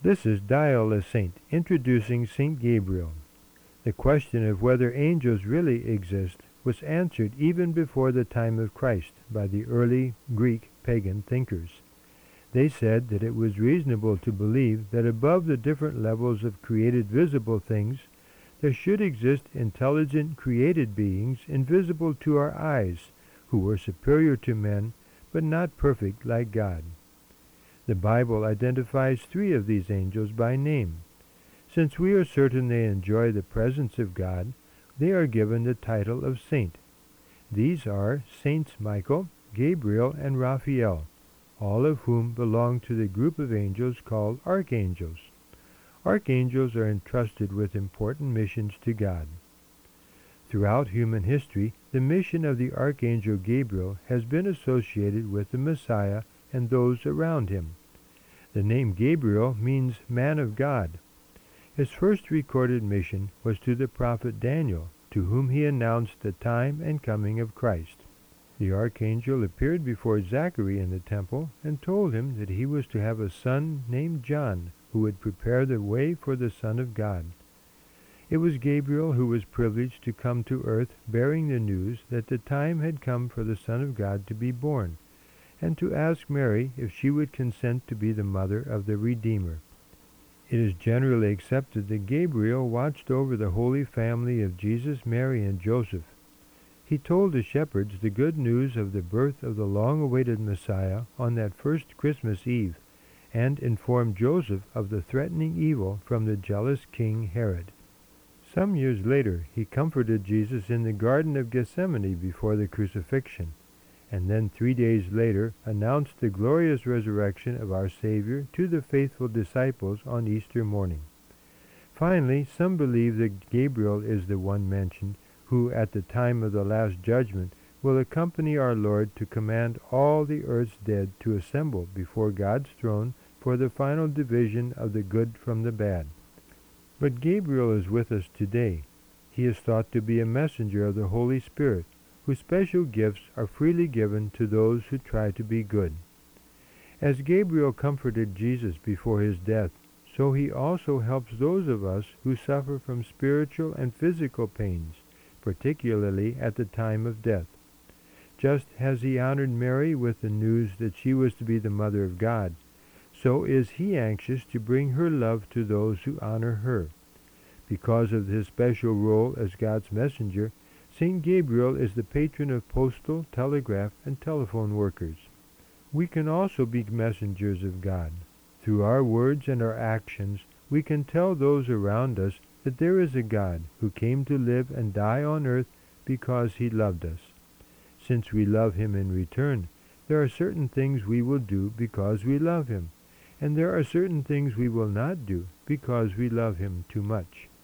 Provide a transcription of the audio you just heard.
This is Dial a Saint, introducing Saint Gabriel. The question of whether angels really exist was answered even before the time of Christ by the early Greek pagan thinkers. They said that it was reasonable to believe that above the different levels of created visible things, there should exist intelligent created beings invisible to our eyes, who were superior to men, but not perfect like God. The Bible identifies 3 of these angels by name. Since we are certain they enjoy the presence of God, they are given the title of saint. These are Saints Michael, Gabriel, and Raphael, all of whom belong to the group of angels called archangels. Archangels are entrusted with important missions to God. Throughout human history, the mission of the Archangel Gabriel has been associated with the Messiah and those around him. The name Gabriel means man of God. His first recorded mission was to the prophet Daniel, to whom he announced the time and coming of Christ. The archangel appeared before Zachary in the temple and told him that he was to have a son named John, who would prepare the way for the Son of God. It was Gabriel who was privileged to come to earth bearing the news that the time had come for the Son of God to be born, and to ask Mary if she would consent to be the mother of the Redeemer. It is generally accepted that Gabriel watched over the Holy Family of Jesus, Mary, and Joseph. He told the shepherds the good news of the birth of the long-awaited Messiah on that first Christmas Eve, and informed Joseph of the threatening evil from the jealous King Herod. Some years later, he comforted Jesus in the Garden of Gethsemane before the crucifixion, and then 3 days later announced the glorious resurrection of our Savior to the faithful disciples on Easter morning. Finally, some believe that Gabriel is the one mentioned who, at the time of the Last Judgment, will accompany our Lord to command all the earth's dead to assemble before God's throne for the final division of the good from the bad. But Gabriel is with us today. He is thought to be a messenger of the Holy Spirit, whose special gifts are freely given to those who try to be good. As Gabriel comforted Jesus before his death, so he also helps those of us who suffer from spiritual and physical pains, particularly at the time of death. Just as he honored Mary with the news that she was to be the Mother of God, so is he anxious to bring her love to those who honor her. Because of his special role as God's messenger, Saint Gabriel is the patron of postal, telegraph, and telephone workers. We can also be messengers of God. Through our words and our actions, we can tell those around us that there is a God who came to live and die on earth because he loved us. Since we love him in return, there are certain things we will do because we love him, and there are certain things we will not do because we love him too much.